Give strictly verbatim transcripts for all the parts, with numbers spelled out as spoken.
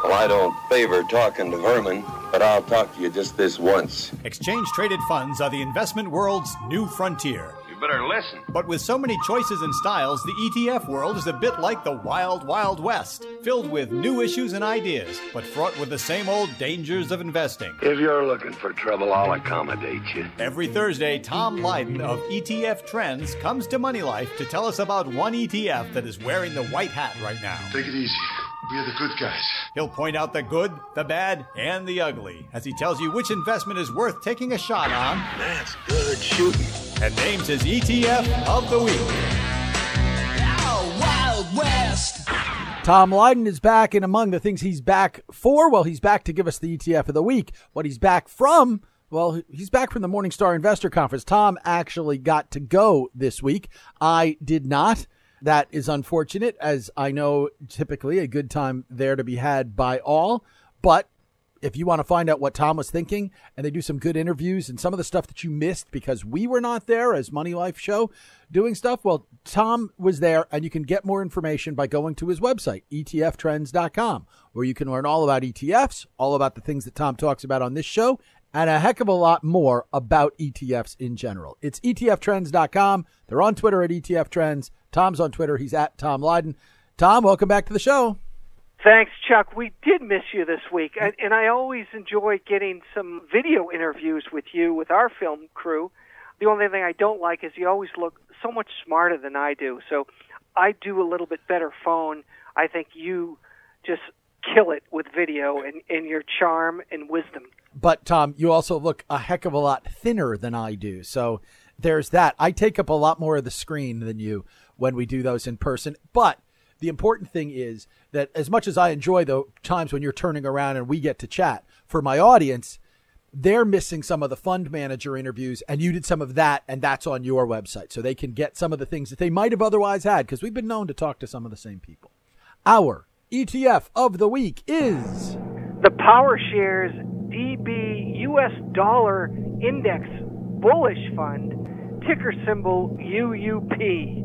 Well, I don't favor talking to vermin, but I'll talk to you just this once. Exchange-traded funds are the investment world's new frontier. You better listen. But with so many choices and styles, the E T F world is a bit like the wild, wild west, filled with new issues and ideas, but fraught with the same old dangers of investing. If you're looking for trouble, I'll accommodate you. Every Thursday, Tom Lydon of E T F Trends comes to Money Life to tell us about one E T F that is wearing the white hat right now. Take it easy. We're the good guys. He'll point out the good, the bad, and the ugly as he tells you which investment is worth taking a shot on. That's good shooting. And names his E T F of the week. Oh, Wild West. Tom Lydon is back, and among the things he's back for, well, he's back to give us the E T F of the week. What he's back from, well, he's back from the Morningstar Investor Conference. Tom actually got to go this week. I did not. That is unfortunate, as I know typically a good time there to be had by all. But if you want to find out what Tom was thinking, and they do some good interviews and some of the stuff that you missed because we were not there as Money Life Show doing stuff, well, Tom was there, and you can get more information by going to his website, E T F trends dot com, where you can learn all about E T Fs, all about the things that Tom talks about on this show, and a heck of a lot more about E T Fs in general. It's E T F trends dot com. They're on Twitter at E T F Trends. Tom's on Twitter. He's at Tom Lydon. Tom, welcome back to the show. Thanks, Chuck. We did miss you this week, and, and I always enjoy getting some video interviews with you, with our film crew. The only thing I don't like is you always look so much smarter than I do, so I do a little bit better phone. I think you just kill it with video and, and your charm and wisdom. But, Tom, you also look a heck of a lot thinner than I do, so there's that. I take up a lot more of the screen than you when we do those in person. But the important thing is that as much as I enjoy the times when you're turning around and we get to chat, for my audience, they're missing some of the fund manager interviews, and you did some of that, and that's on your website. So they can get some of the things that they might have otherwise had, because we've been known to talk to some of the same people. Our E T F of the week is the PowerShares D B U S Dollar Index Bullish Fund, ticker symbol U U P.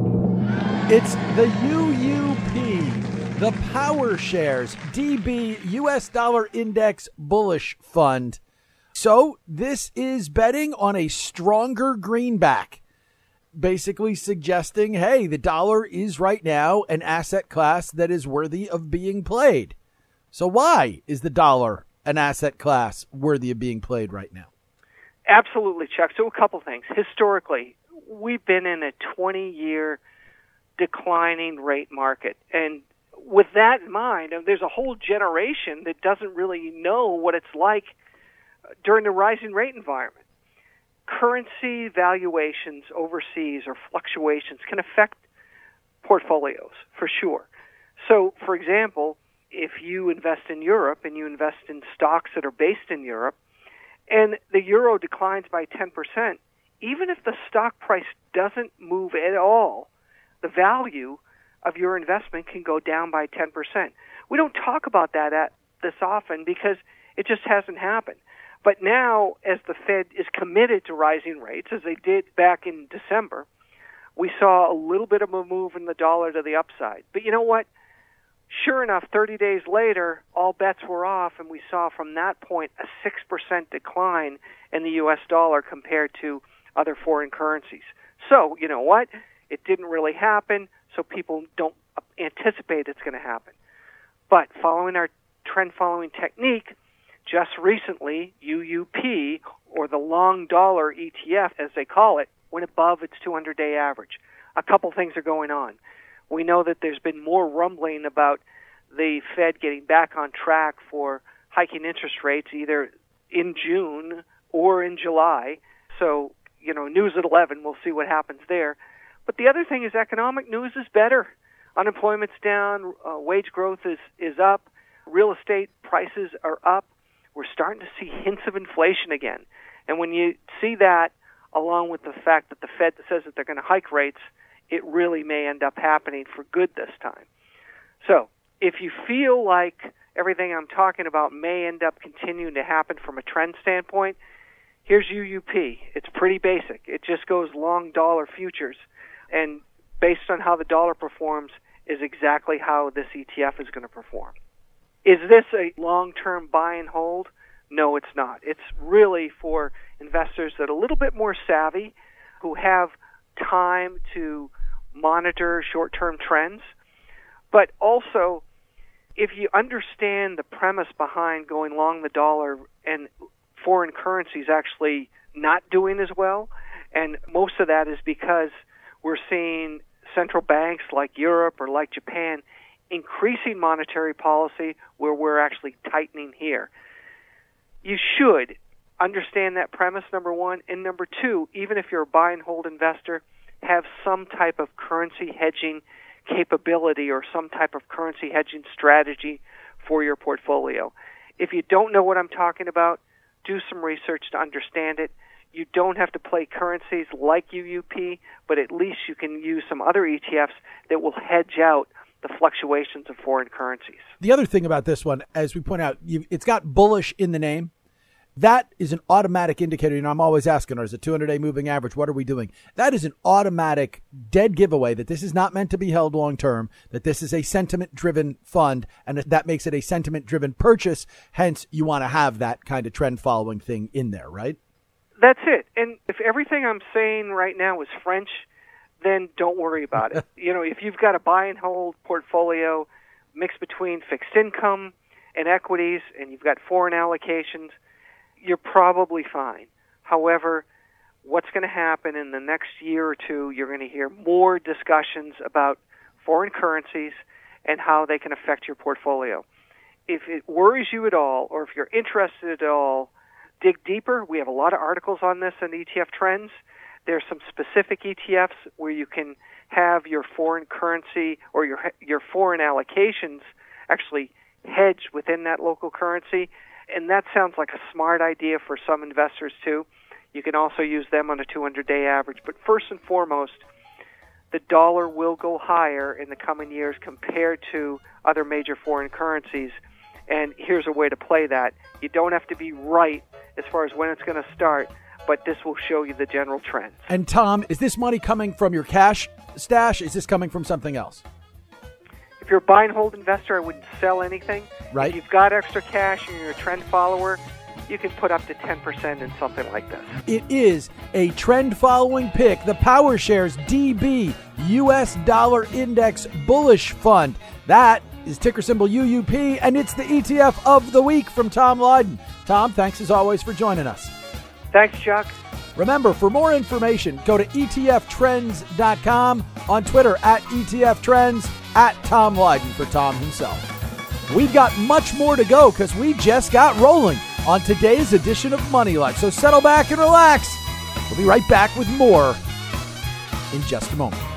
It's the U U P, the PowerShares D B U S Dollar Index Bullish Fund. So this is betting on a stronger greenback, basically suggesting, hey, the dollar is right now an asset class that is worthy of being played. So why is the dollar an asset class worthy of being played right now? Absolutely, Chuck. So a couple things. Historically, we've been in a twenty-year declining rate market. And with that in mind, there's a whole generation that doesn't really know what it's like during the rising rate environment. Currency valuations overseas or fluctuations can affect portfolios, for sure. So, for example, if you invest in Europe and you invest in stocks that are based in Europe, and the euro declines by ten percent, even if the stock price doesn't move at all, the value of your investment can go down by ten percent. We don't talk about that at this often because it just hasn't happened. But now, as the Fed is committed to rising rates, as they did back in December, we saw a little bit of a move in the dollar to the upside. But you know what? Sure enough, thirty days later, all bets were off, and we saw from that point a six percent decline in the U S dollar compared to other foreign currencies. So, you know what? It didn't really happen, so people don't anticipate it's going to happen. But following our trend-following technique, just recently, U U P, or the long dollar E T F, as they call it, went above its two hundred day average. A couple things are going on. We know that there's been more rumbling about the Fed getting back on track for hiking interest rates either in June or in July. So, you know, news at eleven, we'll see what happens there. But the other thing is economic news is better. Unemployment's down, uh, wage growth is, is up, real estate prices are up. We're starting to see hints of inflation again. And when you see that, along with the fact that the Fed says that they're going to hike rates, it really may end up happening for good this time. So if you feel like everything I'm talking about may end up continuing to happen from a trend standpoint, here's U U P. It's pretty basic. It just goes long dollar futures. And based on how the dollar performs is exactly how this E T F is going to perform. Is this a long-term buy and hold? No, it's not. It's really for investors that are a little bit more savvy, who have time to monitor short-term trends. But also, if you understand the premise behind going long the dollar and foreign currencies actually not doing as well, and most of that is because we're seeing central banks like Europe or like Japan increasing monetary policy where we're actually tightening here. You should understand that premise, number one. And number two, even if you're a buy and hold investor, have some type of currency hedging capability or some type of currency hedging strategy for your portfolio. If you don't know what I'm talking about, do some research to understand it. You don't have to play currencies like U U P, but at least you can use some other E T Fs that will hedge out the fluctuations of foreign currencies. The other thing about this one, as we point out, you, it's got bullish in the name. That is an automatic indicator. You know, I'm always asking, is it two hundred day moving average? What are we doing? That is an automatic dead giveaway that this is not meant to be held long term, that this is a sentiment driven fund, and that makes it a sentiment driven purchase. Hence, you want to have that kind of trend following thing in there, right? That's it. And if everything I'm saying right now is French, then don't worry about it. You know, if you've got a buy and hold portfolio mixed between fixed income and equities, and you've got foreign allocations, you're probably fine. However, what's going to happen in the next year or two, you're going to hear more discussions about foreign currencies and how they can affect your portfolio. If it worries you at all, or if you're interested at all, dig deeper. We have a lot of articles on this in E T F Trends. There's some specific E T Fs where you can have your foreign currency or your your foreign allocations actually hedge within that local currency. And that sounds like a smart idea for some investors, too. You can also use them on a two hundred day average. But first and foremost, the dollar will go higher in the coming years compared to other major foreign currencies. And here's a way to play that. You don't have to be right as far as when it's going to start, but this will show you the general trends. And, Tom, is this money coming from your cash stash? Is this coming from something else? If you're a buy and hold investor, I wouldn't sell anything. Right. If you've got extra cash and you're a trend follower, you can put up to ten percent in something like this. It is a trend-following pick, the PowerShares D B U S Dollar Index Bullish Fund. That is ticker symbol U U P, and it's the E T F of the week from Tom Lydon. Tom, thanks as always for joining us. Thanks, Chuck. Remember, for more information, go to E T F trends dot com, on Twitter at E T F Trends, at Tom Lydon for Tom himself. We've got much more to go because we just got rolling on today's edition of Money Life. So settle back and relax. We'll be right back with more in just a moment.